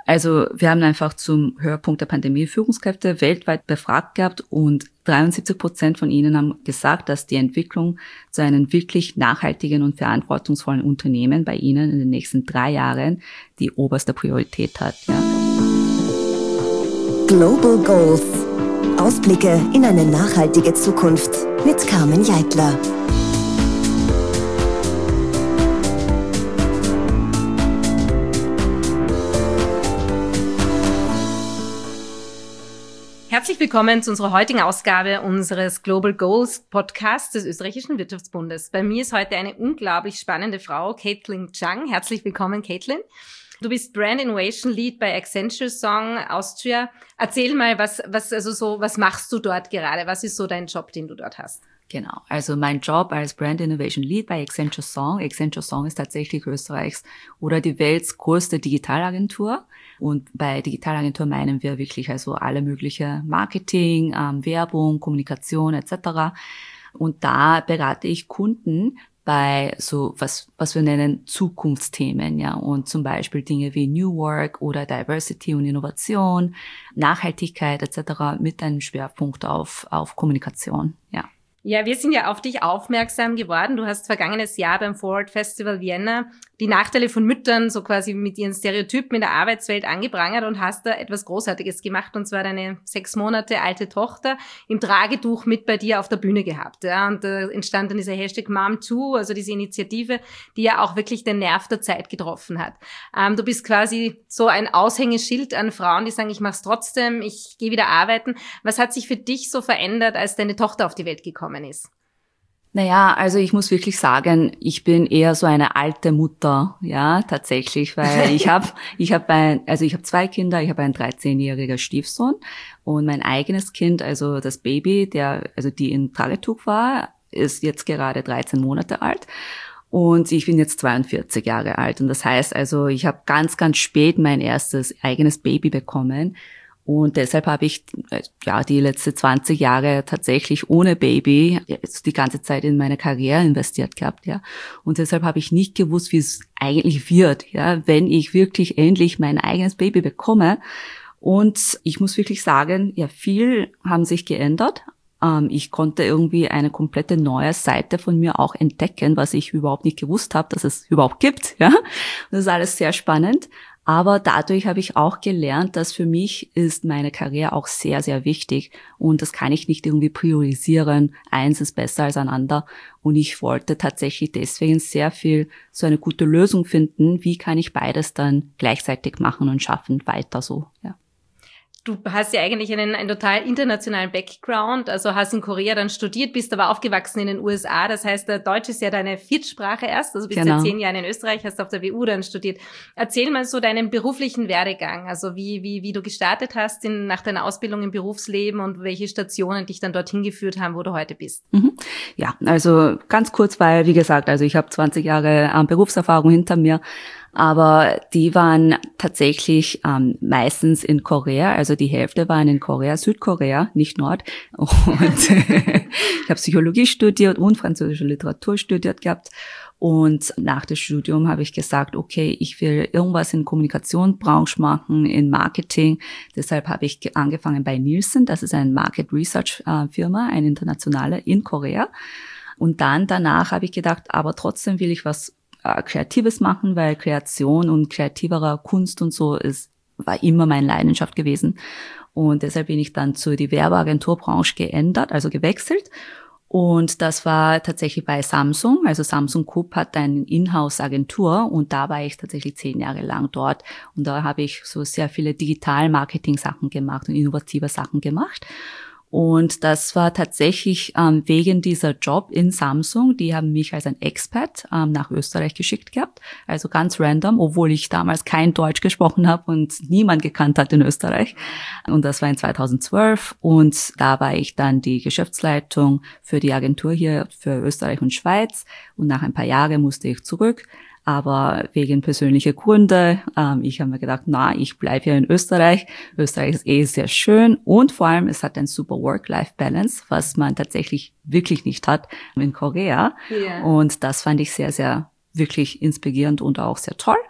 Also wir haben einfach zum Höhepunkt der Pandemie Führungskräfte weltweit befragt gehabt und 73% von ihnen haben gesagt, dass die Entwicklung zu einem wirklich nachhaltigen und verantwortungsvollen Unternehmen bei ihnen in den nächsten 3 Jahren die oberste Priorität hat. Ja. Global Goals. Ausblicke in eine nachhaltige Zukunft mit Carmen Jeitler. Herzlich willkommen zu unserer heutigen Ausgabe unseres Global Goals Podcasts des Österreichischen Wirtschaftsbundes. Bei mir ist heute eine unglaublich spannende Frau, Caitlin Zhang. Herzlich willkommen, Caitlin. Du bist Brand Innovation Lead bei Accenture Song Austria. Erzähl mal, was machst du dort gerade? Was ist so dein Job, den du dort hast? Genau, also mein Job als Brand Innovation Lead bei Accenture Song. Accenture Song ist tatsächlich Österreichs oder die Welts größte Digitalagentur. Und bei Digitalagentur meinen wir wirklich also alle mögliche Marketing, Werbung, Kommunikation etc. Und da berate ich Kunden bei so was wir nennen Zukunftsthemen, ja, und zum Beispiel Dinge wie New Work oder Diversity und Innovation, Nachhaltigkeit etc. mit einem Schwerpunkt auf Kommunikation, ja. Ja, wir sind ja auf dich aufmerksam geworden. Du hast vergangenes Jahr beim Forward Festival Vienna die Nachteile von Müttern so quasi mit ihren Stereotypen in der Arbeitswelt angeprangert und hast da etwas Großartiges gemacht, und zwar deine 6 Monate alte Tochter im Tragetuch mit bei dir auf der Bühne gehabt. Ja, und da entstand dann dieser Hashtag Mom2, also diese Initiative, die ja auch wirklich den Nerv der Zeit getroffen hat. Du bist quasi so ein Aushängeschild an Frauen, die sagen, ich mach's trotzdem, ich gehe wieder arbeiten. Was hat sich für dich so verändert, als deine Tochter auf die Welt gekommen ist? Naja, also ich muss wirklich sagen, ich bin eher so eine alte Mutter, ja, tatsächlich, weil ich habe 2 Kinder, ich habe einen 13-jährigen Stiefsohn und mein eigenes Kind, also das Baby, die in Tragetuch war, ist jetzt gerade 13 Monate alt. Und ich bin jetzt 42 Jahre alt. Und das heißt also, ich habe ganz, ganz spät mein erstes eigenes Baby bekommen. Und deshalb habe ich die letzten 20 Jahre tatsächlich ohne Baby die ganze Zeit in meine Karriere investiert gehabt, ja. Und deshalb habe ich nicht gewusst, wie es eigentlich wird, ja, wenn ich wirklich endlich mein eigenes Baby bekomme. Und ich muss wirklich sagen, ja, viel haben sich geändert. Ich konnte irgendwie eine komplette neue Seite von mir auch entdecken, was ich überhaupt nicht gewusst habe, dass es überhaupt gibt, ja. Das ist alles sehr spannend. Aber dadurch habe ich auch gelernt, dass für mich ist meine Karriere auch sehr, sehr wichtig. Und das kann ich nicht irgendwie priorisieren. Eins ist besser als ein anderer. Und ich wollte tatsächlich deswegen sehr viel so eine gute Lösung finden. Wie kann ich beides dann gleichzeitig machen und schaffen weiter so, ja. Du hast ja eigentlich einen total internationalen Background, also hast in Korea dann studiert, bist aber aufgewachsen in den USA, das heißt, Deutsch ist ja deine Viertsprache erst, also bist seit 10 Jahren in Österreich, hast auf der WU dann studiert. Erzähl mal so deinen beruflichen Werdegang, also wie du gestartet hast nach deiner Ausbildung im Berufsleben und welche Stationen dich dann dorthin geführt haben, wo du heute bist. Ja, also ganz kurz, weil, wie gesagt, also ich habe 20 Jahre Berufserfahrung hinter mir. Aber die waren tatsächlich meistens in Korea, also die Hälfte waren in Korea, Südkorea, nicht Nord. Und ich habe Psychologie studiert und französische Literatur studiert gehabt. Und nach dem Studium habe ich gesagt, okay, ich will irgendwas in Kommunikationsbranche machen, in Marketing. Deshalb habe ich angefangen bei Nielsen, das ist eine Market Research Firma, eine internationale in Korea. Und dann danach habe ich gedacht, aber trotzdem will ich was Kreatives machen, weil Kreation und kreativerer Kunst und so war immer meine Leidenschaft gewesen. Und deshalb bin ich dann zu die Werbeagenturbranche gewechselt. Und das war tatsächlich bei Samsung. Also Samsung Group hat eine Inhouse-Agentur und da war ich tatsächlich 10 Jahre lang dort. Und da habe ich so sehr viele Digital-Marketing-Sachen gemacht und innovative Sachen gemacht. Und das war tatsächlich wegen dieser Job in Samsung. Die haben mich als ein Expat nach Österreich geschickt gehabt. Also ganz random, obwohl ich damals kein Deutsch gesprochen habe und niemand gekannt hat in Österreich. Und das war in 2012. Und da war ich dann die Geschäftsleitung für die Agentur hier für Österreich und Schweiz. Und nach ein paar Jahren musste ich zurück. Aber wegen persönlicher Gründe, ich habe mir gedacht, ich bleibe hier in Österreich. Österreich ist sehr schön und vor allem, es hat ein super Work-Life-Balance, was man tatsächlich wirklich nicht hat in Korea. Yeah. Und das fand ich sehr, sehr wirklich inspirierend und auch sehr toll.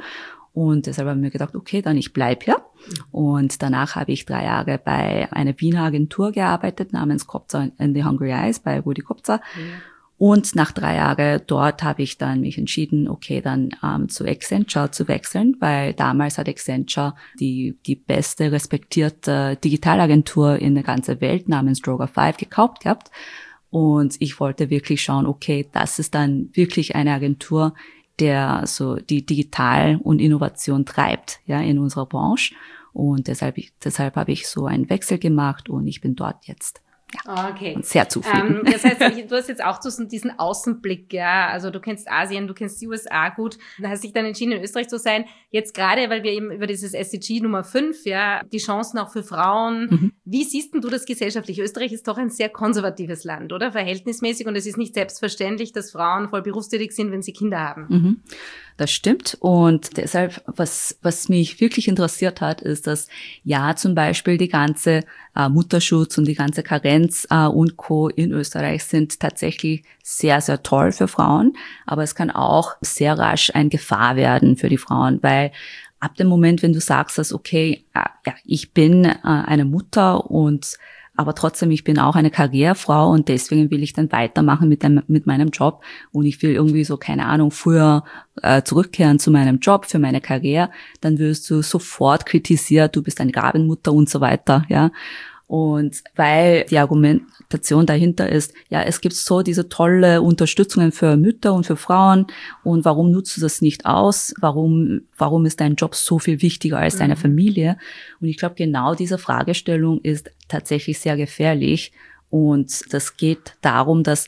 Und deshalb haben wir gedacht, okay, dann ich bleib hier. Und danach habe ich 3 Jahre bei einer Wiener Agentur gearbeitet, namens Kopza and the Hungry Eyes, bei Rudi Kopza. Und nach 3 Jahren dort habe ich dann mich entschieden, okay, dann zu Accenture zu wechseln, weil damals hat Accenture die beste, respektierte Digitalagentur in der ganzen Welt namens Droga 5 gekauft gehabt. Und ich wollte wirklich schauen, okay, das ist dann wirklich eine Agentur, der so die Digital- und Innovation treibt, ja, in unserer Branche. Und deshalb habe ich so einen Wechsel gemacht und ich bin dort jetzt. Ja, okay. Und sehr zufrieden. Das heißt, du hast jetzt auch so diesen Außenblick, ja, also du kennst Asien, du kennst die USA gut, du hast dich dann entschieden, in Österreich zu sein. Jetzt gerade, weil wir eben über dieses SDG Nummer 5, ja, die Chancen auch für Frauen. Wie siehst denn du das gesellschaftlich? Österreich ist doch ein sehr konservatives Land, oder? Verhältnismäßig, und es ist nicht selbstverständlich, dass Frauen voll berufstätig sind, wenn sie Kinder haben. Das stimmt. Und deshalb, was mich wirklich interessiert hat, ist, dass ja zum Beispiel die ganze Mutterschutz und die ganze Karenz und Co. in Österreich sind tatsächlich sehr, sehr toll für Frauen. Aber es kann auch sehr rasch eine Gefahr werden für die Frauen, weil ab dem Moment, wenn du sagst, dass okay, ja, ich bin eine Mutter aber trotzdem, ich bin auch eine Karrierefrau und deswegen will ich dann weitermachen mit meinem Job und ich will irgendwie so, keine Ahnung, früher zurückkehren zu meinem Job für meine Karriere, dann wirst du sofort kritisiert, du bist eine Rabenmutter und so weiter, ja. Und weil die Argumentation dahinter ist, ja, es gibt so diese tolle Unterstützungen für Mütter und für Frauen und warum nutzt du das nicht aus? Warum ist dein Job so viel wichtiger als deine Familie? Und ich glaube, genau diese Fragestellung ist tatsächlich sehr gefährlich und das geht darum, dass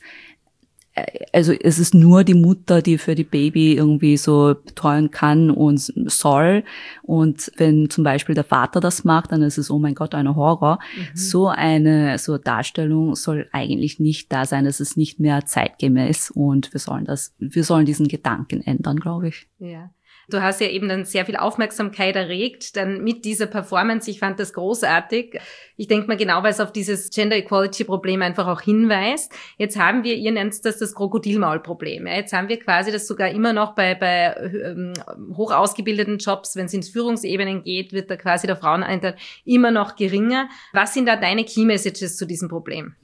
also es ist nur die Mutter, die für die Baby irgendwie so betreuen kann und soll. Und wenn zum Beispiel der Vater das macht, dann ist es, oh mein Gott, ein Horror. So Darstellung soll eigentlich nicht da sein. Das ist nicht mehr zeitgemäß und wir sollen diesen Gedanken ändern, glaube ich. Ja. Du hast ja eben dann sehr viel Aufmerksamkeit erregt, dann mit dieser Performance. Ich fand das großartig. Ich denke mal genau, weil es auf dieses Gender Equality Problem einfach auch hinweist. Jetzt haben wir, ihr nennt das Krokodilmaul-Problem. Ja, jetzt haben wir quasi das sogar immer noch bei hoch ausgebildeten Jobs, wenn es ins Führungsebenen geht, wird da quasi der Frauenanteil immer noch geringer. Was sind da deine Key Messages zu diesem Problem?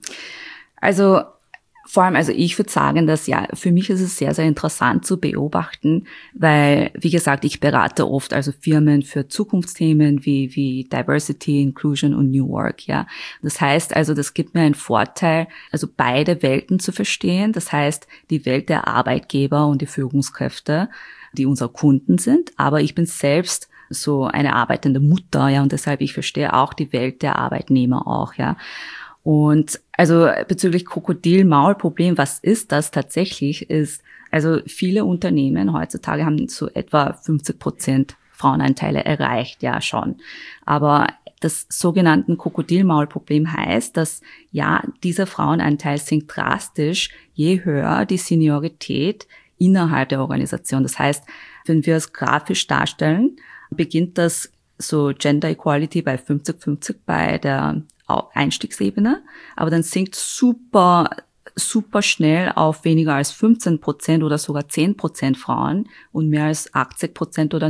Also vor allem, also ich würde sagen, dass ja, für mich ist es sehr, sehr interessant zu beobachten, weil, wie gesagt, ich berate oft also Firmen für Zukunftsthemen wie Diversity, Inclusion und New Work, ja. Das heißt also, das gibt mir einen Vorteil, also beide Welten zu verstehen. Das heißt, die Welt der Arbeitgeber und die Führungskräfte, die unsere Kunden sind, aber ich bin selbst so eine arbeitende Mutter, ja, und deshalb ich verstehe auch die Welt der Arbeitnehmer auch, ja. Und also bezüglich Krokodil-Maul-Problem, was ist das tatsächlich? Ist, also viele Unternehmen heutzutage haben so etwa 50% Frauenanteile erreicht, ja schon. Aber das sogenannte Krokodil-Maul-Problem heißt, dass ja, dieser Frauenanteil sinkt drastisch, je höher die Seniorität innerhalb der Organisation. Das heißt, wenn wir es grafisch darstellen, beginnt das so Gender Equality bei 50-50 bei der Einstiegsebene, aber dann sinkt super schnell auf weniger als 15% oder sogar 10% Frauen und mehr als 80% oder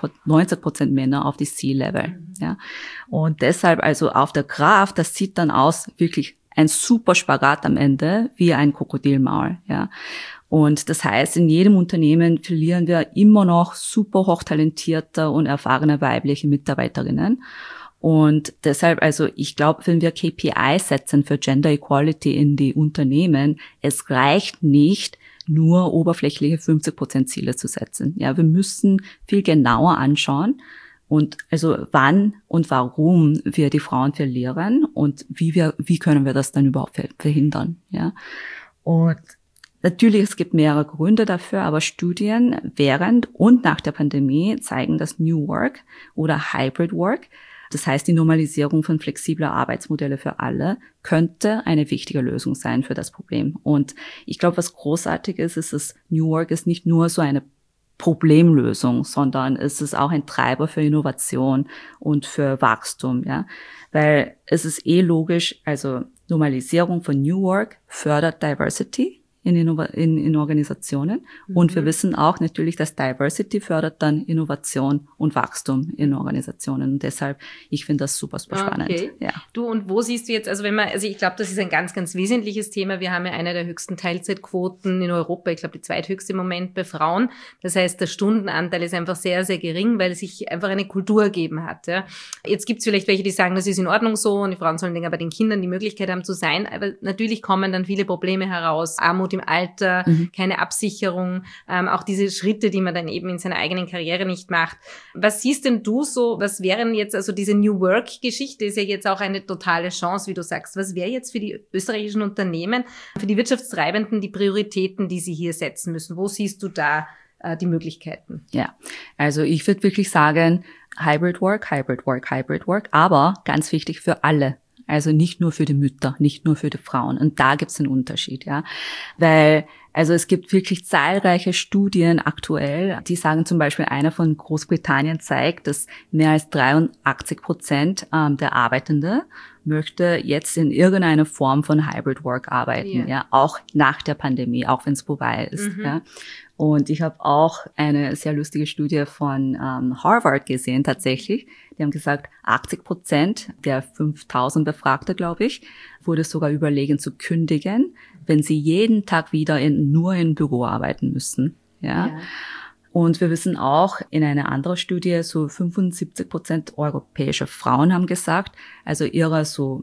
90% Männer auf die C-Level. Ja. Und deshalb also auf der Graph, das sieht dann aus wirklich ein super Spagat am Ende, wie ein Krokodilmaul. Ja. Und das heißt, in jedem Unternehmen verlieren wir immer noch super hochtalentierte und erfahrene weibliche Mitarbeiterinnen. Und deshalb, also ich glaube, wenn wir KPIs setzen für Gender Equality in die Unternehmen, es reicht nicht, nur oberflächliche 50% Ziele zu setzen. Ja, wir müssen viel genauer anschauen und also wann und warum wir die Frauen verlieren und wie können wir das dann überhaupt verhindern. Ja, und natürlich, es gibt mehrere Gründe dafür, aber Studien während und nach der Pandemie zeigen, dass New Work oder Hybrid Work, das heißt die Normalisierung von flexibler Arbeitsmodelle für alle, könnte eine wichtige Lösung sein für das Problem. Und ich glaube, was großartig ist, dass New Work ist nicht nur so eine Problemlösung, sondern es ist auch ein Treiber für Innovation und für Wachstum, ja. Weil es ist logisch, also Normalisierung von New Work fördert Diversity, in Organisationen. Und wir wissen auch natürlich, dass Diversity fördert dann Innovation und Wachstum in Organisationen. Und deshalb, ich finde das super, super spannend. Okay. Ja. Du, und wo siehst du jetzt, also ich glaube, das ist ein ganz, ganz wesentliches Thema. Wir haben ja eine der höchsten Teilzeitquoten in Europa. Ich glaube, die zweithöchste im Moment bei Frauen. Das heißt, der Stundenanteil ist einfach sehr, sehr gering, weil es sich einfach eine Kultur ergeben hat. Ja. Jetzt gibt es vielleicht welche, die sagen, das ist in Ordnung so und die Frauen sollen bei den Kindern die Möglichkeit haben zu sein. Aber natürlich kommen dann viele Probleme heraus. Armut im Alter, keine Absicherung, auch diese Schritte, die man dann eben in seiner eigenen Karriere nicht macht. Was siehst denn du so, was wären jetzt, also diese New Work-Geschichte ist ja jetzt auch eine totale Chance, wie du sagst. Was wäre jetzt für die österreichischen Unternehmen, für die Wirtschaftstreibenden die Prioritäten, die sie hier setzen müssen? Wo siehst du da die Möglichkeiten? Ja, also ich würde wirklich sagen, Hybrid Work, aber ganz wichtig für alle. Also nicht nur für die Mütter, nicht nur für die Frauen. Und da gibt's einen Unterschied, ja. Weil, also es gibt wirklich zahlreiche Studien aktuell, die sagen zum Beispiel, einer von Großbritannien zeigt, dass mehr als 83% der Arbeitende möchte jetzt in irgendeiner Form von Hybrid Work arbeiten, ja, auch nach der Pandemie, auch wenn es vorbei ist, ja. Und ich habe auch eine sehr lustige Studie von Harvard gesehen, tatsächlich. Die haben gesagt, 80% der 5000 Befragte, glaube ich, wurde sogar überlegen zu kündigen, wenn sie jeden Tag wieder nur im Büro arbeiten müssen, ja. Und wir wissen auch in einer anderen Studie, so 75% europäische Frauen haben gesagt, also ihre so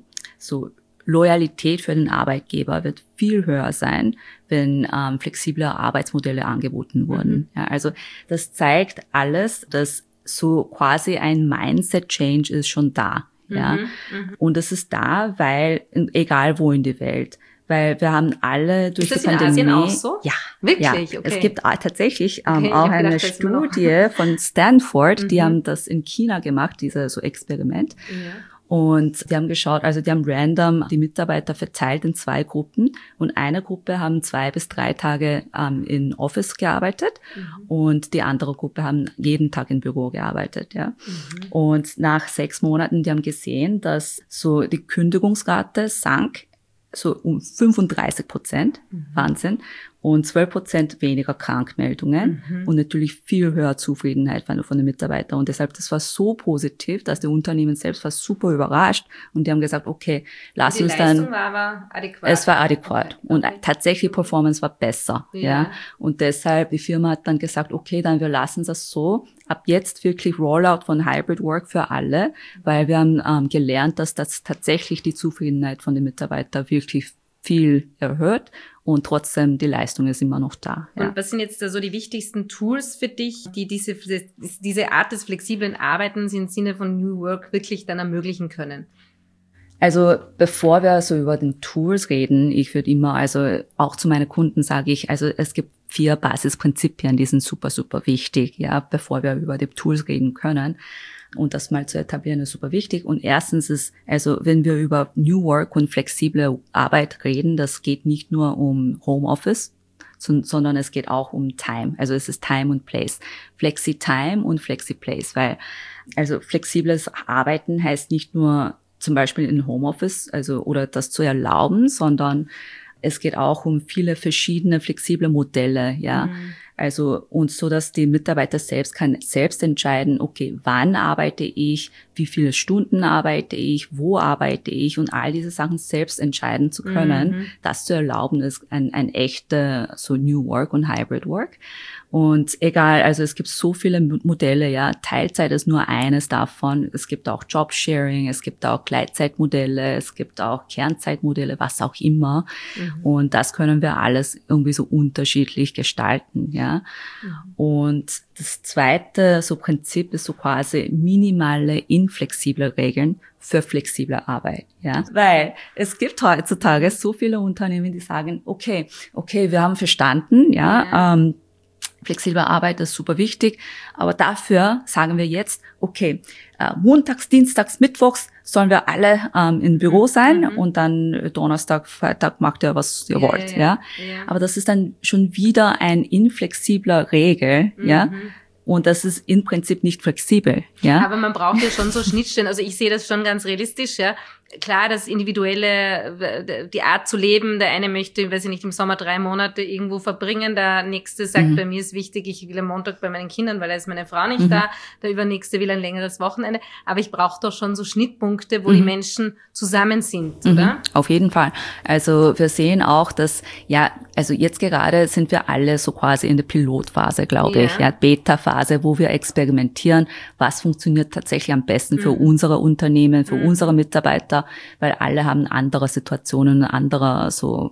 Loyalität für den Arbeitgeber wird viel höher sein, wenn flexible Arbeitsmodelle angeboten wurden. Ja, also das zeigt alles, dass so quasi ein Mindset-Change ist schon da. Ja, und das ist da, weil egal wo in der Welt. Weil wir haben alle durch die Pandemie... Ist das in Asien auch so? Ja. Wirklich? Ja. Okay. Es gibt tatsächlich auch eine Studie von Stanford, die haben das in China gemacht, dieses so Experiment. Ja. Und die haben geschaut, also die haben random die Mitarbeiter verteilt in 2 Gruppen. Und eine Gruppe haben 2 bis 3 Tage in Office gearbeitet und die andere Gruppe haben jeden Tag im Büro gearbeitet. Ja. Und nach 6 Monaten, die haben gesehen, dass so die Kündigungsrate sank so um 35%, Wahnsinn, und 12% weniger Krankmeldungen und natürlich viel höher Zufriedenheit von den Mitarbeitern. Und deshalb, das war so positiv, dass die Unternehmen selbst war super überrascht und die haben gesagt, okay, lass uns dann... Die Leistung war aber adäquat. Es war adäquat und tatsächlich Performance war besser. Ja. Und deshalb, die Firma hat dann gesagt, okay, dann wir lassen das so, ab jetzt wirklich Rollout von Hybrid Work für alle, weil wir haben gelernt, dass das tatsächlich die Zufriedenheit von den Mitarbeitern wirklich viel erhöht und trotzdem die Leistung ist immer noch da. Ja. Und was sind jetzt da so die wichtigsten Tools für dich, die diese Art des flexiblen Arbeitens im Sinne von New Work wirklich dann ermöglichen können? Also bevor wir so über den Tools reden, ich würde immer, also auch zu meinen Kunden sage ich, also es gibt 4 Basisprinzipien, die sind super, super wichtig, ja, bevor wir über die Tools reden können. Und das mal zu etablieren ist super wichtig. Und erstens ist, also wenn wir über New Work und flexible Arbeit reden, das geht nicht nur um Homeoffice, sondern es geht auch um Time. Also es ist Time und Place. Flexi-Time und Flexi-Place, weil also flexibles Arbeiten heißt nicht nur zum Beispiel in Homeoffice, also oder das zu erlauben, sondern es geht auch um viele verschiedene flexible Modelle, ja. Also, und so, dass die Mitarbeiter selbst entscheiden, okay, wann arbeite ich, wie viele Stunden arbeite ich, wo arbeite ich und all diese Sachen selbst entscheiden zu können. Das zu erlauben ist ein echter, so New Work und Hybrid Work. Und egal, also es gibt so viele Modelle, ja. Teilzeit ist nur eines davon. Es gibt auch Jobsharing, es gibt auch Gleitzeitmodelle, es gibt auch Kernzeitmodelle, was auch immer. Und das können wir alles irgendwie so unterschiedlich gestalten, ja. Und das zweite so Prinzip ist so quasi minimale, inflexible Regeln für flexible Arbeit, ja. Weil es gibt heutzutage so viele Unternehmen, die sagen, okay, wir haben verstanden, ja. Flexible Arbeit ist super wichtig, aber dafür sagen wir jetzt, okay, montags, dienstags, mittwochs sollen wir alle im Büro sein und dann Donnerstag, Freitag macht ihr, was ihr wollt, ja. Aber das ist dann schon wieder ein inflexibler Regel, ja. Und das ist im Prinzip nicht flexibel, ja. Aber man braucht ja schon so Schnittstellen. Also ich sehe das schon ganz realistisch, ja. klar, das Individuelle, die Art zu leben, der eine möchte, weiß ich nicht, im Sommer 3 Monate irgendwo verbringen, der nächste sagt, bei mir ist wichtig, ich will am Montag bei meinen Kindern, weil da ist meine Frau nicht da, der übernächste will ein längeres Wochenende, aber ich brauche doch schon so Schnittpunkte, wo die Menschen zusammen sind, oder? Auf jeden Fall. Also wir sehen auch, dass, also jetzt gerade sind wir alle so quasi in der Pilotphase, glaube ich, Beta-Phase, wo wir experimentieren, was funktioniert tatsächlich am besten für unsere Unternehmen, für unsere Mitarbeiter, weil alle haben andere Situationen, andere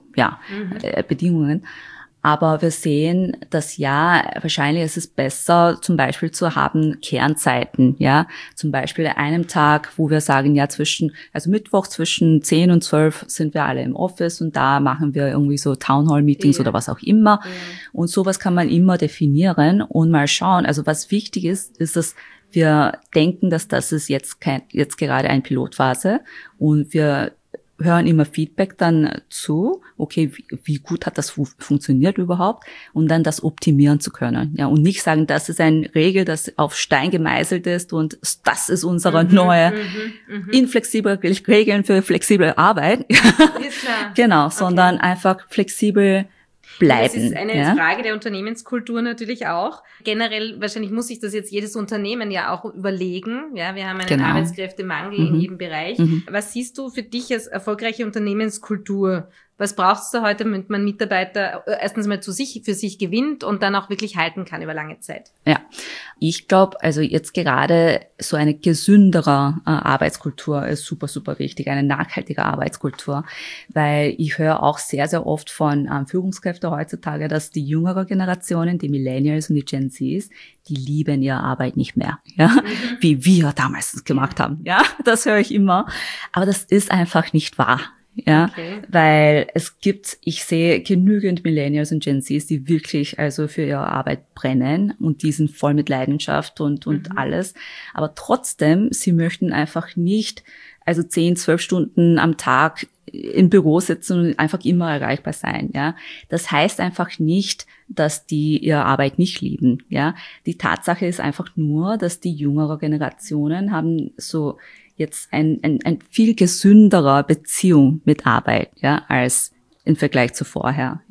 Bedingungen. Aber wir sehen, dass wahrscheinlich ist es besser, zum Beispiel zu haben Kernzeiten, zum Beispiel an einem Tag, wo wir sagen, Mittwoch zwischen 10 und 12 sind wir alle im Office und da machen wir irgendwie so Townhall-Meetings oder was auch immer. Und sowas kann man immer definieren und mal schauen. Also was wichtig ist, dass wir denken, dass das ist jetzt gerade eine Pilotphase und wir hören immer Feedback dann zu, okay, wie gut hat das funktioniert überhaupt und dann das optimieren zu können. Ja, und nicht sagen, das ist eine Regel, das auf Stein gemeißelt ist und das ist unsere neue inflexible Regeln für flexible Arbeit. Ist klar. Genau, sondern einfach flexibel bleiben. Das ist eine Frage der Unternehmenskultur natürlich auch. Generell, wahrscheinlich muss sich das jetzt jedes Unternehmen ja auch überlegen. Ja, wir haben einen Arbeitskräftemangel in jedem Bereich. Was siehst du für dich als erfolgreiche Unternehmenskultur? Was brauchst du heute, damit man Mitarbeiter erstens mal für sich gewinnt und dann auch wirklich halten kann über lange Zeit? Ja, ich glaube, also jetzt gerade so eine gesündere Arbeitskultur ist super, super wichtig, eine nachhaltige Arbeitskultur, weil ich höre auch sehr, sehr oft von Führungskräften heutzutage, dass die jüngere Generationen, die Millennials und die Gen Zs, die lieben ihre Arbeit nicht mehr, wie wir damals gemacht haben. Ja, das höre ich immer. Aber das ist einfach nicht wahr. Ja, weil ich sehe genügend Millennials und Gen Zs, die wirklich also für ihre Arbeit brennen und die sind voll mit Leidenschaft und alles. Aber trotzdem, sie möchten einfach nicht 10, 12 Stunden am Tag im Büro sitzen und einfach immer erreichbar sein. Ja, das heißt einfach nicht, dass die ihre Arbeit nicht lieben. Ja, die Tatsache ist einfach nur, dass die jüngere Generationen haben so jetzt ein viel gesünderer Beziehung mit Arbeit, als im Vergleich zu vorher,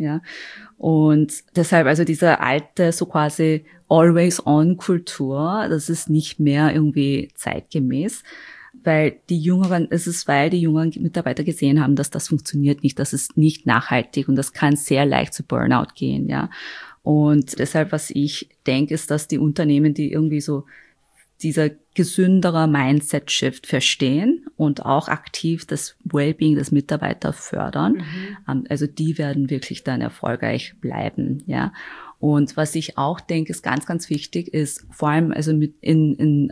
Und deshalb also diese alte, so quasi Always-on-Kultur, das ist nicht mehr irgendwie zeitgemäß, weil die jüngeren Mitarbeiter gesehen haben, dass das funktioniert nicht, das ist nicht nachhaltig und das kann sehr leicht zu Burnout gehen, Und deshalb, was ich denke, ist, dass die Unternehmen, die irgendwie so dieser gesünderer Mindset-Shift verstehen und auch aktiv das Wellbeing des Mitarbeiters fördern. Also die werden wirklich dann erfolgreich bleiben, Und was ich auch denke, ist ganz, ganz wichtig, ist vor allem also in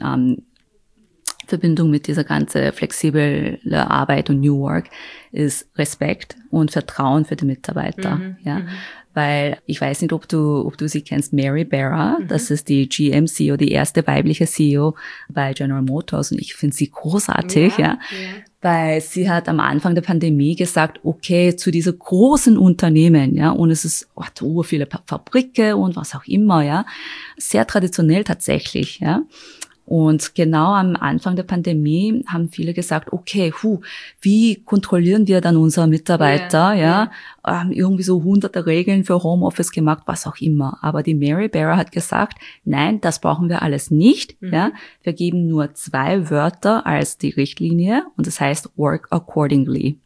Verbindung mit dieser ganze flexible Arbeit und New Work ist Respekt und Vertrauen für die Mitarbeiter, Weil ich weiß nicht, ob du sie kennst, Mary Barra, das ist die GM-CEO, die erste weibliche CEO bei General Motors und ich finde sie großartig, weil sie hat am Anfang der Pandemie gesagt, okay, zu dieser großen Unternehmen, und es ist so viele Fabriken und was auch immer, sehr traditionell tatsächlich, Und genau am Anfang der Pandemie haben viele gesagt, okay, wie kontrollieren wir dann unsere Mitarbeiter, irgendwie so hunderte Regeln für Homeoffice gemacht, was auch immer. Aber die Mary Barra hat gesagt, nein, das brauchen wir alles nicht, Wir geben nur 2 Wörter als die Richtlinie und das heißt work accordingly,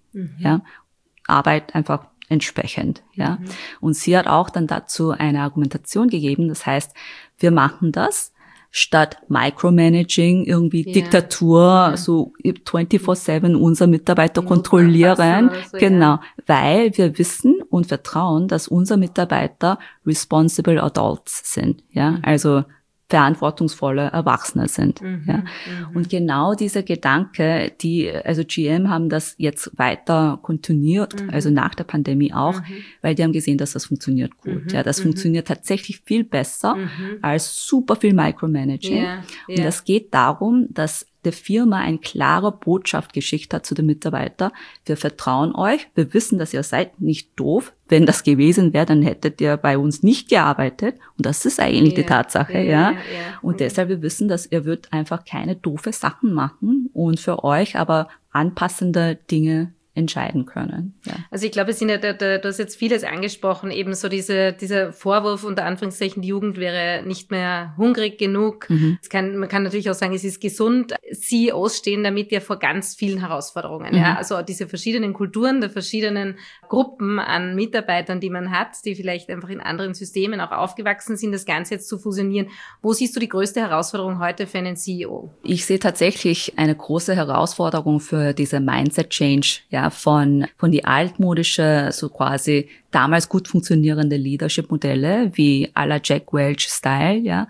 Arbeit einfach entsprechend, Und sie hat auch dann dazu eine Argumentation gegeben, das heißt, wir machen das, statt Micromanaging, irgendwie Diktatur, so 24/7 unsere Mitarbeiter kontrollieren. So, genau, weil wir wissen und vertrauen, dass unsere Mitarbeiter responsible adults sind, also verantwortungsvolle Erwachsene sind. Und genau dieser Gedanke, also GM haben das jetzt weiter kontinuiert, also nach der Pandemie auch, weil die haben gesehen, dass das funktioniert gut. Das funktioniert tatsächlich viel besser als super viel Micromanaging. Und das geht darum, dass der Firma eine klare Botschaft geschickt hat zu den Mitarbeitern. Wir vertrauen euch. Wir wissen, dass ihr seid nicht doof. Wenn das gewesen wäre, dann hättet ihr bei uns nicht gearbeitet. Und das ist eigentlich die Tatsache, ja. Und deshalb, wir wissen, dass ihr würdet einfach keine doofe Sachen machen und für euch aber anpassende Dinge entscheiden können. Ja. Also ich glaube, es sind ja, du hast jetzt vieles angesprochen, eben so dieser Vorwurf unter Anführungszeichen, die Jugend wäre nicht mehr hungrig genug. Man kann natürlich auch sagen, es ist gesund. CEOs stehen damit ja vor ganz vielen Herausforderungen. Ja. Also diese verschiedenen Kulturen, der verschiedenen Gruppen an Mitarbeitern, die man hat, die vielleicht einfach in anderen Systemen auch aufgewachsen sind, das Ganze jetzt zu fusionieren. Wo siehst du die größte Herausforderung heute für einen CEO? Ich sehe tatsächlich eine große Herausforderung für diese Mindset-Change, ja, von die altmodische, so quasi damals gut funktionierende Leadership-Modelle wie à la Jack Welch-Style, ja,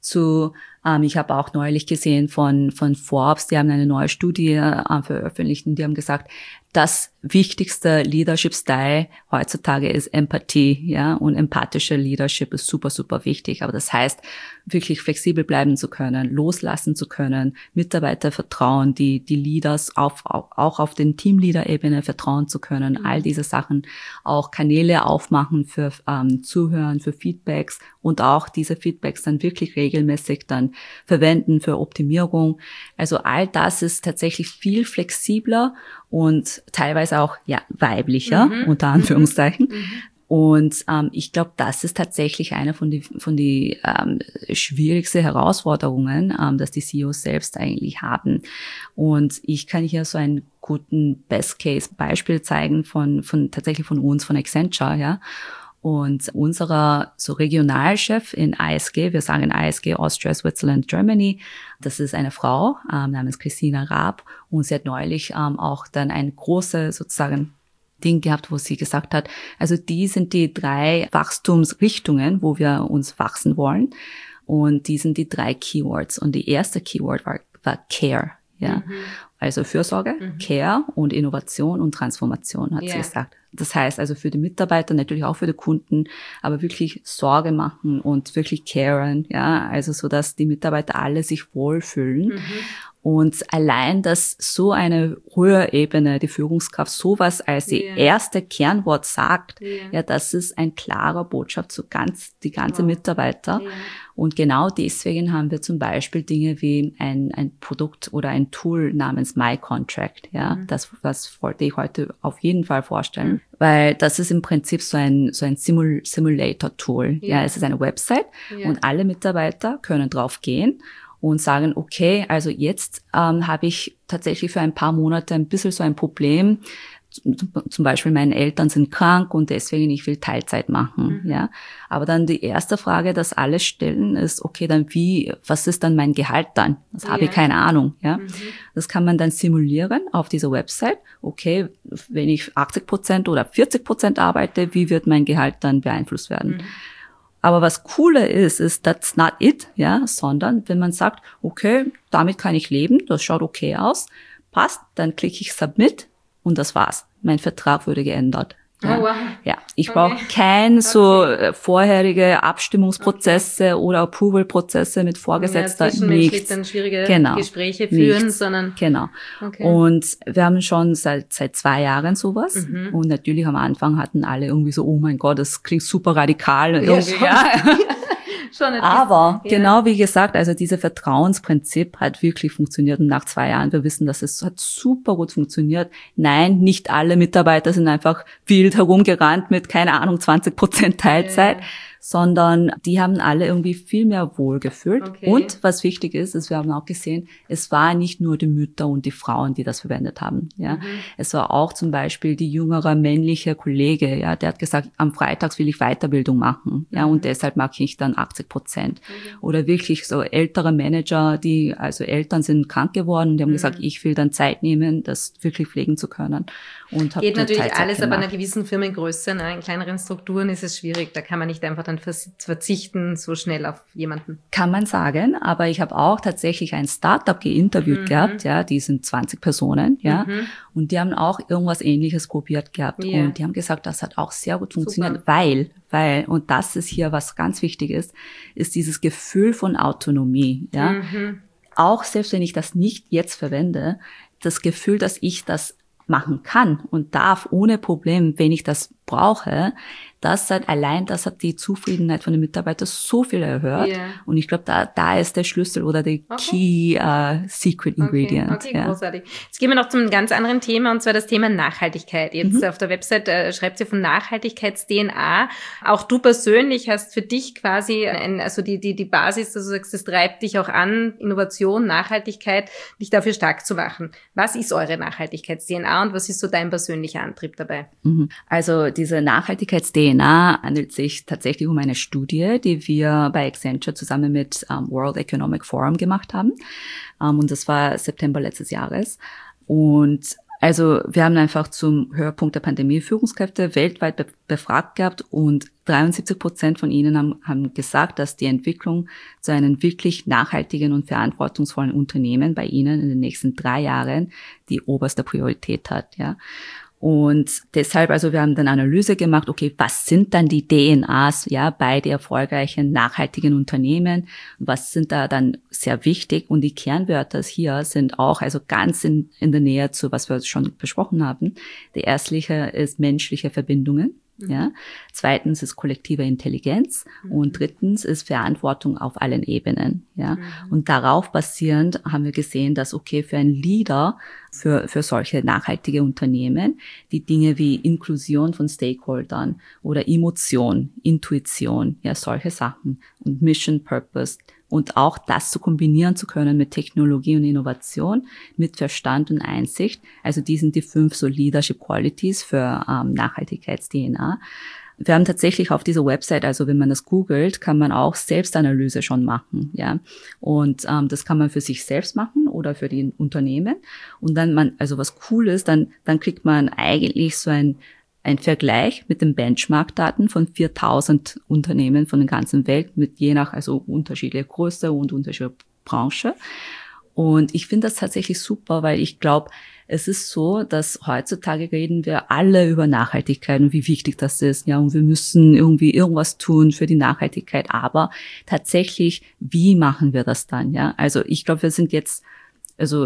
zu ich habe auch neulich gesehen von Forbes, die haben eine neue Studie veröffentlicht und die haben gesagt, das wichtigste Leadership-Style heutzutage ist Empathie, ja, und empathische Leadership ist super, super wichtig. Aber das heißt, wirklich flexibel bleiben zu können, loslassen zu können, Mitarbeiter vertrauen, die Leaders auch auf den Teamleader-Ebene vertrauen zu können, all diese Sachen, auch Kanäle aufmachen für Zuhören, für Feedbacks und auch diese Feedbacks dann wirklich regelmäßig dann verwenden für Optimierung. Also all das ist tatsächlich viel flexibler und teilweise auch weiblicher, unter Anführungszeichen. Und ich glaube, das ist tatsächlich eine von die schwierigsten Herausforderungen, dass die CEOs selbst eigentlich haben. Und ich kann hier so einen guten Best-Case-Beispiel zeigen von uns, von Accenture, ja. Und unserer so Regionalchef in ISG, wir sagen ISG Austria, Switzerland, Germany, das ist eine Frau namens Christina Raab und sie hat neulich auch dann ein großes sozusagen Ding gehabt, wo sie gesagt hat, also die sind die 3 Wachstumsrichtungen, wo wir uns wachsen wollen und die sind die 3 Keywords und die erste Keyword war Care, ja. Also Fürsorge, Care und Innovation und Transformation, hat sie gesagt. Das heißt also für die Mitarbeiter, natürlich auch für die Kunden, aber wirklich Sorge machen und wirklich caren, ja, also so, dass die Mitarbeiter alle sich wohlfühlen. Und allein, dass so eine höhere Ebene, die Führungskraft, sowas als die erste Kernwort sagt, ja, das ist ein klarer Botschaft zu die ganze Mitarbeiter. Und genau deswegen haben wir zum Beispiel Dinge wie ein Produkt oder ein Tool namens MyContract, ja, das wollte ich heute auf jeden Fall vorstellen, weil das ist im Prinzip so ein Simulator-Tool. Ja, es ist eine Website und alle Mitarbeiter können drauf gehen und sagen, okay, also jetzt habe ich tatsächlich für ein paar Monate ein bisschen so ein Problem. Zum Beispiel meine Eltern sind krank und deswegen ich will Teilzeit machen, ja. Aber dann die erste Frage, das alle stellen, ist, okay, dann was ist dann mein Gehalt dann? Das habe ich keine Ahnung, ja. Das kann man dann simulieren auf dieser Website. Okay, wenn ich 80% oder 40% arbeite, wie wird mein Gehalt dann beeinflusst werden? Aber was cooler ist, that's not it, ja, sondern wenn man sagt, okay, damit kann ich leben, das schaut okay aus, passt, dann klicke ich Submit und das war's. Mein Vertrag wurde geändert. Ja, oh, wow. Ja, ich brauche keine so vorherige Abstimmungsprozesse oder Approval-Prozesse mit Vorgesetzter, nichts. Dann schwierige Gespräche führen, sondern genau. Okay. Und wir haben schon seit 2 Jahren sowas und natürlich am Anfang hatten alle irgendwie so, oh mein Gott, das klingt super radikal irgendwie, Aber genau wie gesagt, also dieses Vertrauensprinzip hat wirklich funktioniert und nach 2 Jahren, wir wissen, dass es hat super gut funktioniert. Nein, nicht alle Mitarbeiter sind einfach wild herumgerannt mit, keine Ahnung, 20% Teilzeit, sondern die haben alle irgendwie viel mehr wohlgefühlt. Okay. Und was wichtig ist, wir haben auch gesehen, es war nicht nur die Mütter und die Frauen, die das verwendet haben. Ja, es war auch zum Beispiel die jüngere männliche Kollege, ja, der hat gesagt, am Freitags will ich Weiterbildung machen, ja, und deshalb mache ich dann 80%. Oder wirklich so ältere Manager, die also Eltern sind krank geworden und die haben gesagt, ich will dann Zeit nehmen, das wirklich pflegen zu können. Und geht natürlich alles, aber in einer gewissen Firmengröße, ne, in kleineren Strukturen ist es schwierig. Da kann man nicht einfach dann verzichten so schnell auf jemanden. Kann man sagen, aber ich habe auch tatsächlich ein Startup geinterviewt gehabt, ja, die sind 20 Personen, ja, und die haben auch irgendwas Ähnliches probiert gehabt und die haben gesagt, das hat auch sehr gut funktioniert, weil, und das ist hier was ganz wichtig ist dieses Gefühl von Autonomie, ja. auch selbst wenn ich das nicht jetzt verwende, das Gefühl, dass ich das machen kann und darf ohne Problem, wenn ich das brauche, das hat die Zufriedenheit von den Mitarbeitern so viel erhöht. Yeah. Und ich glaube, da ist der Schlüssel oder der Key Secret Ingredient. Okay, großartig. Jetzt gehen wir noch zum ganz anderen Thema, und zwar das Thema Nachhaltigkeit. Jetzt auf der Website schreibt sie von Nachhaltigkeits-DNA. Auch du persönlich hast für dich quasi also die Basis, dass du sagst, das treibt dich auch an, Innovation, Nachhaltigkeit, dich dafür stark zu machen. Was ist eure Nachhaltigkeits-DNA und was ist so dein persönlicher Antrieb dabei? Also diese Nachhaltigkeits-DNA handelt sich tatsächlich um eine Studie, die wir bei Accenture zusammen mit World Economic Forum gemacht haben. Und das war September letztes Jahres. Und also wir haben einfach zum Höhepunkt der Pandemie Führungskräfte weltweit befragt gehabt und 73% von ihnen haben gesagt, dass die Entwicklung zu einem wirklich nachhaltigen und verantwortungsvollen Unternehmen bei ihnen in den nächsten 3 Jahren die oberste Priorität hat, ja. Und deshalb, also wir haben dann Analyse gemacht, okay, was sind dann die DNAs, ja, bei den erfolgreichen, nachhaltigen Unternehmen? Was sind da dann sehr wichtig? Und die Kernwörter hier sind auch, also ganz in der Nähe zu, was wir schon besprochen haben. Der erste ist menschliche Verbindungen. Ja. Zweitens ist kollektive Intelligenz und drittens ist Verantwortung auf allen Ebenen. Ja. Und darauf basierend haben wir gesehen, dass okay für einen Leader, für solche nachhaltige Unternehmen, die Dinge wie Inklusion von Stakeholdern oder Emotion, Intuition, ja solche Sachen und Mission, Purpose und auch das zu kombinieren zu können mit Technologie und Innovation, mit Verstand und Einsicht. Also die sind die 5 so Leadership Qualities für Nachhaltigkeits-DNA. Wir haben tatsächlich auf dieser Website, also wenn man das googelt, kann man auch Selbstanalyse schon machen, ja. Und das kann man für sich selbst machen oder für die Unternehmen. Und dann also was cool ist, dann kriegt man eigentlich so ein Vergleich mit den Benchmark-Daten von 4000 Unternehmen von der ganzen Welt mit je nach, also unterschiedlicher Größe und unterschiedlicher Branche. Und ich finde das tatsächlich super, weil ich glaube, es ist so, dass heutzutage reden wir alle über Nachhaltigkeit und wie wichtig das ist, ja, und wir müssen irgendwie irgendwas tun für die Nachhaltigkeit, aber tatsächlich, wie machen wir das dann, ja? Also ich glaube, wir sind jetzt, also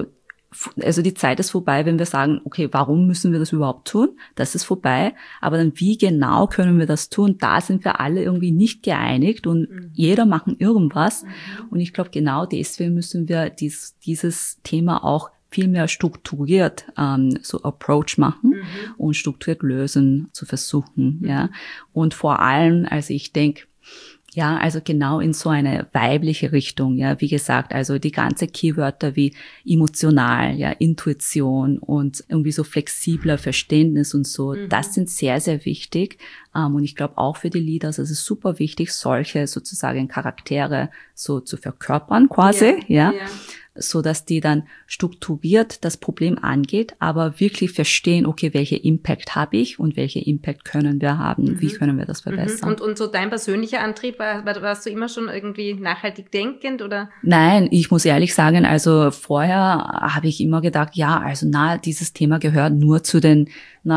die Zeit ist vorbei, wenn wir sagen, okay, warum müssen wir das überhaupt tun? Das ist vorbei. Aber dann, wie genau können wir das tun? Da sind wir alle irgendwie nicht geeinigt und jeder macht irgendwas. Und ich glaube, genau deswegen müssen wir dieses Thema auch viel mehr strukturiert so Approach machen und strukturiert lösen zu versuchen. Ja. Und vor allem, also ich denke, ja, also genau in so eine weibliche Richtung, ja, wie gesagt, also die ganze Keywörter wie emotional, ja, Intuition und irgendwie so flexibler Verständnis und so, das sind sehr, sehr wichtig. Und ich glaube auch für die Leaders, es ist super wichtig, solche sozusagen Charaktere so zu verkörpern quasi, ja. So dass die dann strukturiert das Problem angeht, aber wirklich verstehen, okay, welche Impact habe ich und welche Impact können wir haben, wie können wir das verbessern. Und so dein persönlicher Antrieb, warst du immer schon irgendwie nachhaltig denkend oder? Nein, ich muss ehrlich sagen, also vorher habe ich immer gedacht, ja, also dieses Thema gehört nur zu den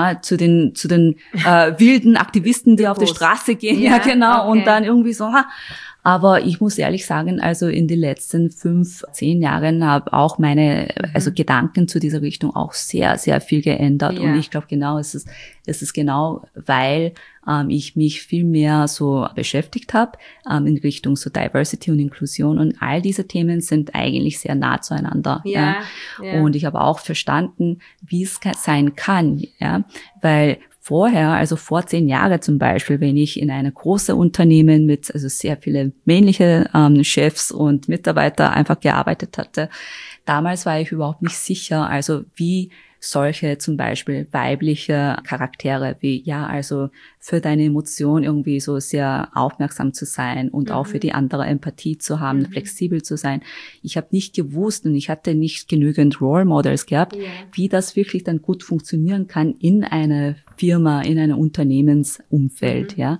wilden Aktivisten, die auf die Straße gehen, ja genau, okay. Und dann irgendwie so, aber ich muss ehrlich sagen, also in den letzten 5-10 Jahren habe auch meine Gedanken zu dieser Richtung auch sehr, sehr viel geändert. Ja. Und ich glaube genau, es ist genau, weil ich mich viel mehr so beschäftigt habe in Richtung so Diversity und Inklusion. Und all diese Themen sind eigentlich sehr nah zueinander. Ja. Und ich habe auch verstanden, wie es sein kann, ja, weil vorher, also vor 10 Jahren zum Beispiel, wenn ich in eine große Unternehmen mit also sehr viele männliche Chefs und Mitarbeiter einfach gearbeitet hatte, damals war ich überhaupt nicht sicher, also wie solche zum Beispiel weibliche Charaktere wie, ja, also für deine Emotion irgendwie so sehr aufmerksam zu sein und auch für die andere Empathie zu haben, flexibel zu sein. Ich habe nicht gewusst und ich hatte nicht genügend Role Models gehabt, wie das wirklich dann gut funktionieren kann in einer Firma, in einem Unternehmensumfeld, ja.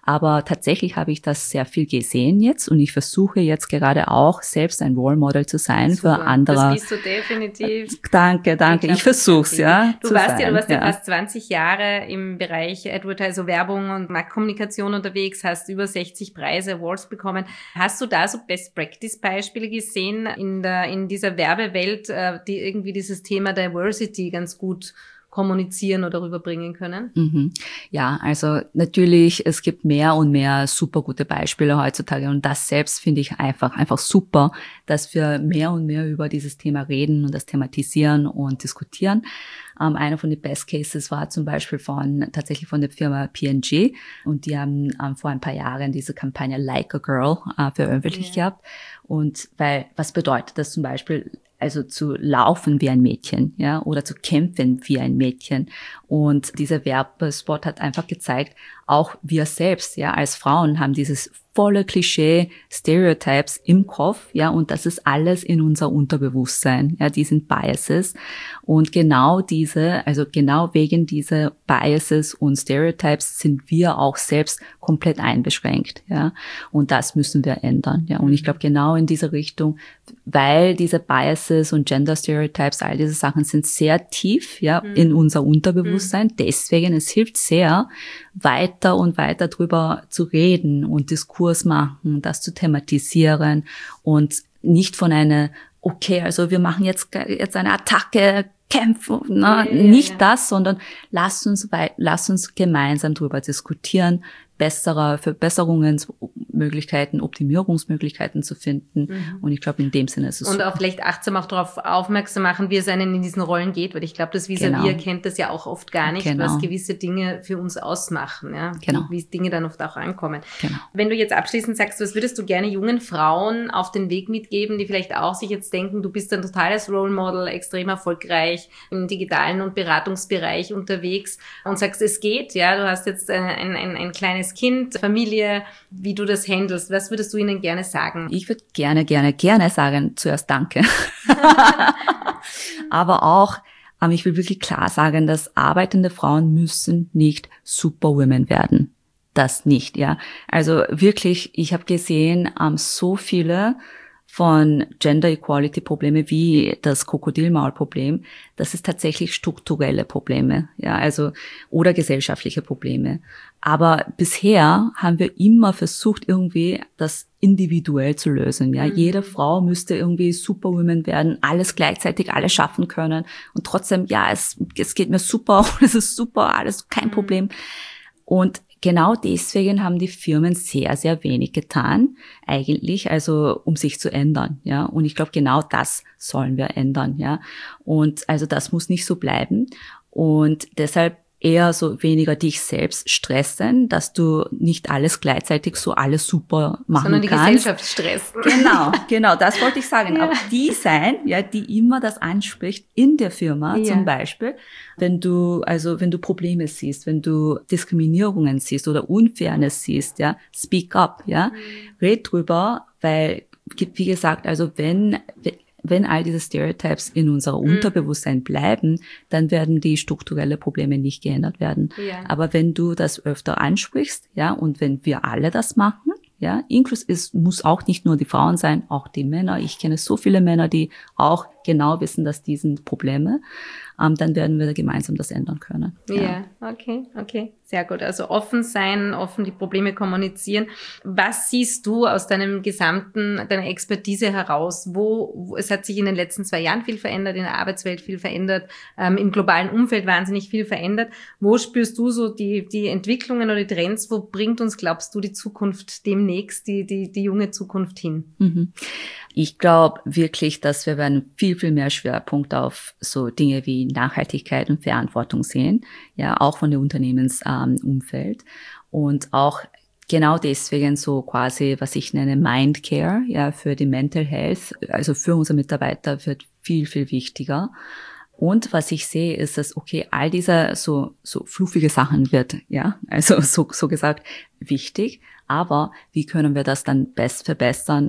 Aber tatsächlich habe ich das sehr viel gesehen jetzt und ich versuche jetzt gerade auch selbst ein Role Model zu sein Super. für andere. Das bist du definitiv. Danke. Ich versuch's, ja. Du warst ja fast 20 Jahre im Bereich Advertiser, Werbung und Marktkommunikation unterwegs, hast über 60 Preise, Awards bekommen. Hast du da so Best-Practice-Beispiele gesehen in dieser Werbewelt, die irgendwie dieses Thema Diversity ganz gut kommunizieren oder rüberbringen können? Ja, also natürlich, es gibt mehr und mehr super gute Beispiele heutzutage und das selbst finde ich einfach super, dass wir mehr und mehr über dieses Thema reden und das thematisieren und diskutieren. Einer von den Best Cases war zum Beispiel tatsächlich von der Firma P&G und die haben vor ein paar Jahren diese Kampagne Like a Girl veröffentlicht gehabt. Und was bedeutet das zum Beispiel? Also zu laufen wie ein Mädchen, ja, oder zu kämpfen wie ein Mädchen. Und dieser Werbespot hat einfach gezeigt, auch wir selbst, ja, als Frauen haben dieses volle Klischee, Stereotypes im Kopf, ja, und das ist alles in unser Unterbewusstsein, ja, die sind Biases. Und genau wegen dieser Biases und Stereotypes sind wir auch selbst komplett einbeschränkt, ja. Und das müssen wir ändern, ja. Und ich glaube genau in diese Richtung, weil diese Biases und Gender Stereotypes, all diese Sachen sind sehr tief, ja, in unser Unterbewusstsein. Deswegen, es hilft sehr, weiter und weiter drüber zu reden und Diskurs machen, das zu thematisieren und nicht von okay, also wir machen jetzt eine Attacke, kämpfen, nicht das, sondern lass uns gemeinsam drüber diskutieren, Verbesserungsmöglichkeiten, Optimierungsmöglichkeiten zu finden. Und ich glaube, in dem Sinne ist es und auch vielleicht achtsam auch darauf aufmerksam machen, wie es einem in diesen Rollen geht, weil ich glaube, das Vis-à-vis erkennt das ja auch oft gar nicht, was gewisse Dinge für uns ausmachen, ja, und wie Dinge dann oft auch ankommen. Wenn du jetzt abschließend sagst, was würdest du gerne jungen Frauen auf den Weg mitgeben, die vielleicht auch sich jetzt denken, du bist ein totales Role Model, extrem erfolgreich im digitalen und Beratungsbereich unterwegs und sagst, es geht, ja, du hast jetzt ein kleines Kind, Familie, wie du das handelst. Was würdest du ihnen gerne sagen? Ich würde gerne sagen, zuerst danke. Aber auch, ich will wirklich klar sagen, dass arbeitende Frauen müssen nicht Superwomen werden. Das nicht, ja. Also wirklich, ich habe gesehen, so viele von Gender Equality Probleme wie das Krokodilmaul-Problem, das ist tatsächlich strukturelle Probleme, ja, also, oder gesellschaftliche Probleme. Aber bisher haben wir immer versucht, irgendwie das individuell zu lösen, ja. Jede Frau müsste irgendwie Superwoman werden, alles gleichzeitig, alles schaffen können und trotzdem, ja, es geht mir super, es ist super, alles kein Problem. Und genau deswegen haben die Firmen sehr, sehr wenig getan, eigentlich, also um sich zu ändern, ja. Und ich glaube, genau das sollen wir ändern, ja. Und also das muss nicht so bleiben. Und deshalb eher so weniger dich selbst stressen, dass du nicht alles gleichzeitig so alles super machen sondern die kannst. Gesellschaft stressen. Genau, das wollte ich sagen. Aber die sein, ja, die immer das anspricht in der Firma, zum Beispiel, wenn du Probleme siehst, wenn du Diskriminierungen siehst oder Unfairness siehst, ja, speak up, ja, red drüber, weil, wie gesagt, also wenn all diese Stereotypes in unserer Unterbewusstsein bleiben, dann werden die strukturelle Probleme nicht geändert werden. Ja. Aber wenn du das öfter ansprichst, ja, und wenn wir alle das machen, ja, es muss auch nicht nur die Frauen sein, auch die Männer. Ich kenne so viele Männer, die auch genau wissen, dass die sind Probleme. Dann werden wir gemeinsam das ändern können. Ja, okay. Sehr gut. Also offen sein, offen die Probleme kommunizieren. Was siehst du aus deiner Expertise heraus? Es hat sich in den letzten 2 Jahren viel verändert, in der Arbeitswelt viel verändert, im globalen Umfeld wahnsinnig viel verändert. Wo spürst du so die Entwicklungen oder die Trends? Wo bringt uns, glaubst du, die Zukunft demnächst, die junge Zukunft hin? Ich glaube wirklich, dass wir werden viel, viel mehr Schwerpunkt auf so Dinge wie Nachhaltigkeit und Verantwortung sehen, ja, auch von der Unternehmensumfeld und auch genau deswegen so quasi, was ich nenne Mindcare, ja, für die Mental Health, also für unsere Mitarbeiter wird viel, viel wichtiger. Und was ich sehe, ist, dass, okay, all diese so fluffige Sachen wird, ja, also so gesagt, wichtig. Aber wie können wir das dann verbessern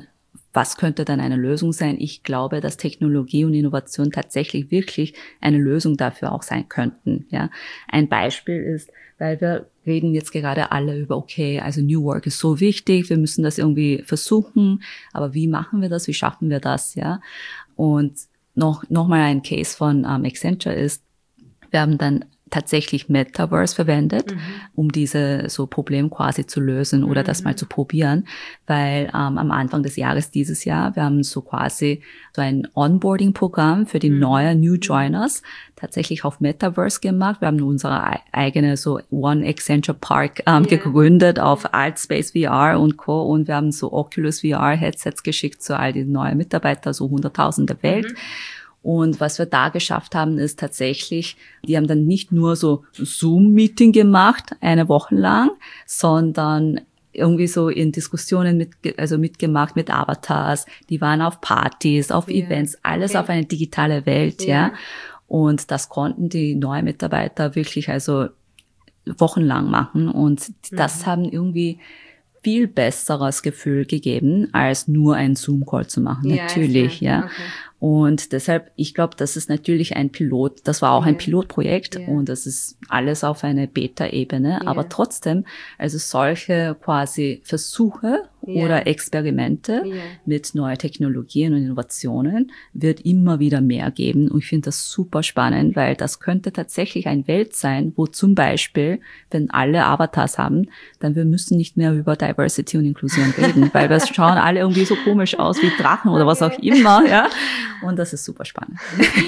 was könnte dann eine Lösung sein? Ich glaube, dass Technologie und Innovation tatsächlich wirklich eine Lösung dafür auch sein könnten. Ja, ein Beispiel ist, weil wir reden jetzt gerade alle über, okay, also New Work ist so wichtig, wir müssen das irgendwie versuchen, aber wie machen wir das? Wie schaffen wir das? Ja, und noch mal ein Case von Accenture ist, wir haben dann tatsächlich Metaverse verwendet, um diese so Problem quasi zu lösen oder das mal zu probieren, weil am Anfang des Jahres dieses Jahr, wir haben so quasi so ein Onboarding-Programm für die neuen New Joiners tatsächlich auf Metaverse gemacht. Wir haben unsere eigene so One Accenture Park gegründet auf Altspace VR und Co. Und wir haben so Oculus VR Headsets geschickt zu all den neuen Mitarbeitern, so 100.000 der Welt. Und was wir da geschafft haben, ist tatsächlich, die haben dann nicht nur so Zoom-Meeting gemacht, eine Woche lang, sondern irgendwie so in Diskussionen mitgemacht mit Avatars. Die waren auf Partys, auf Events, alles auf eine digitale Welt, ja. Und das konnten die neuen Mitarbeiter wirklich also wochenlang machen. Und das haben irgendwie viel besseres Gefühl gegeben, als nur einen Zoom-Call zu machen. Natürlich, ja. Okay. Und deshalb, ich glaube, das ist natürlich das war auch ein Pilotprojekt und das ist alles auf einer Beta-Ebene, aber trotzdem, also solche quasi Versuche oder Experimente mit neuen Technologien und Innovationen wird immer wieder mehr geben und ich finde das super spannend, weil das könnte tatsächlich eine Welt sein, wo zum Beispiel, wenn alle Avatars haben, dann wir müssen nicht mehr über Diversity und Inklusion reden, weil wir schauen alle irgendwie so komisch aus wie Drachen oder was auch immer, ja. Und das ist super spannend.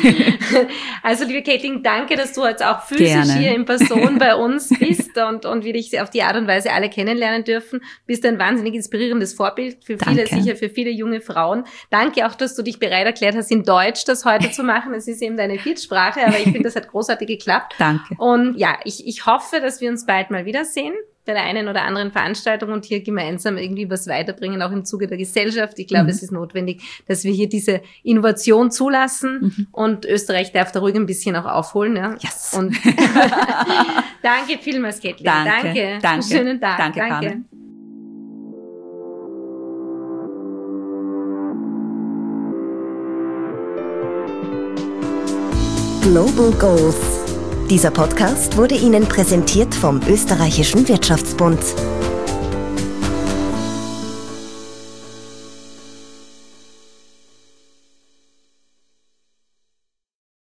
Also, liebe Caitlin, danke, dass du jetzt auch physisch hier in Person bei uns bist und wir dich auf die Art und Weise alle kennenlernen dürfen. Bist ein wahnsinnig inspirierendes Vorbild für viele, sicher für viele junge Frauen. Danke auch, dass du dich bereit erklärt hast, in Deutsch das heute zu machen. Es ist eben deine Viertsprache, aber ich finde, das hat großartig geklappt. Danke. Und ja, ich hoffe, dass wir uns bald mal wiedersehen bei der einen oder anderen Veranstaltung und hier gemeinsam irgendwie was weiterbringen, auch im Zuge der Gesellschaft. Ich glaube, es ist notwendig, dass wir hier diese Innovation zulassen und Österreich darf da ruhig ein bisschen auch aufholen. Ja? Yes. Und danke vielmals, Caitlin. Danke. Schönen Tag. Danke. Carmen. Global Goals. Dieser Podcast wurde Ihnen präsentiert vom Österreichischen Wirtschaftsbund.